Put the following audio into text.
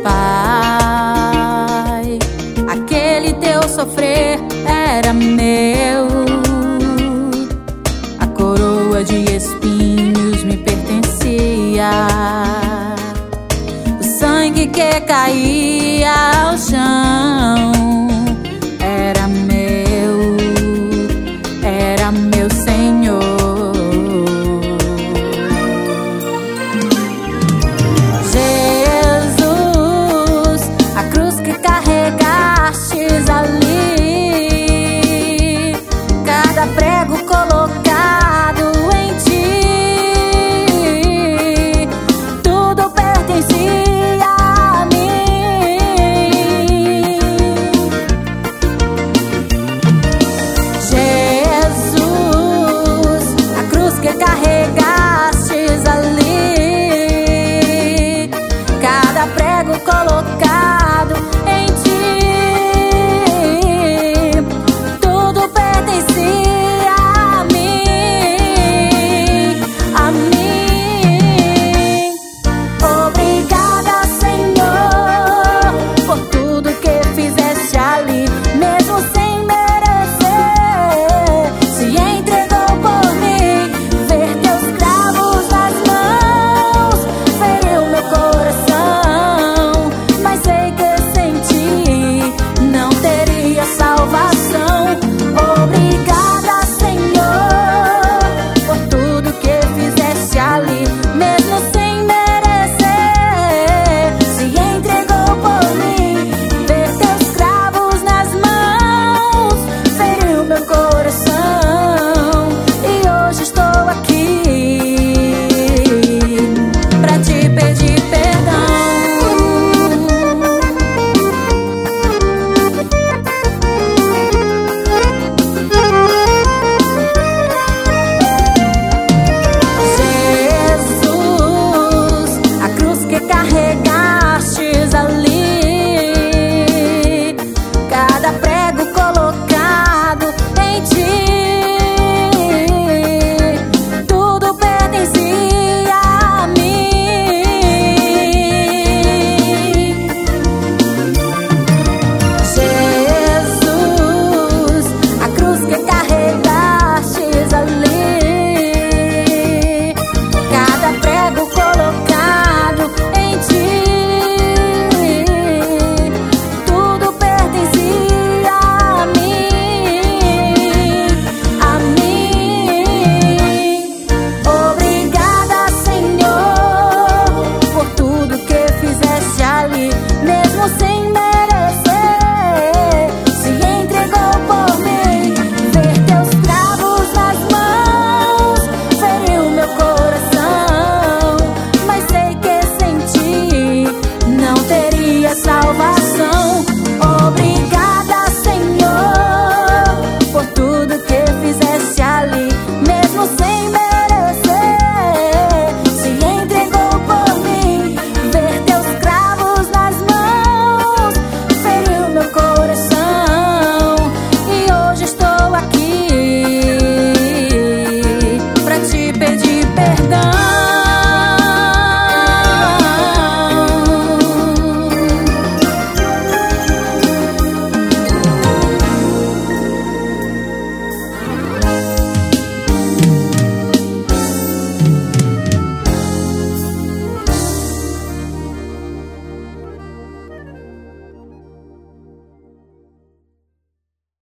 Pai. Aquele teu sofrer era meu, a coroa de espinhos me pertencia, o sangue que caía ao chão era meu Senhor. Jesus, a cruz que carregastes ali, cada prego colocado em ti, tudo pertencia a mim. Jesus, a cruz que carregastes ali, cada prego colocado em ti, tudo pertencia a mim, a mim. Obrigada, Senhor, por tudo que fizeste ali, mesmo sem merecer. Se entregou por mim, ver teus cravos nas mãos feriu meu coração, mas sei que sem ti não teria salvação. Obrigada, Senhor, por tudo que fizeste ali, mesmo sem merecer. Se entregou por mim, ver teus cravos nas mãos feriu meu coração, e hoje estou aqui pra te pedir perdão. Jesus, a cruz que carregastes ali, cada prego colocado em ti, tudo pertencia a mim. Jesus, a cruz que carregastes ali, cada prego colocado em ti, tudo pertencia a mim, a mim. Obrigada, Senhor, por tudo que fizeste ali, mesmo sem merecer. Se entregou por mim, ver teus cravos nas mãos feriu meu coração, mas sei que sem ti não teria salvação.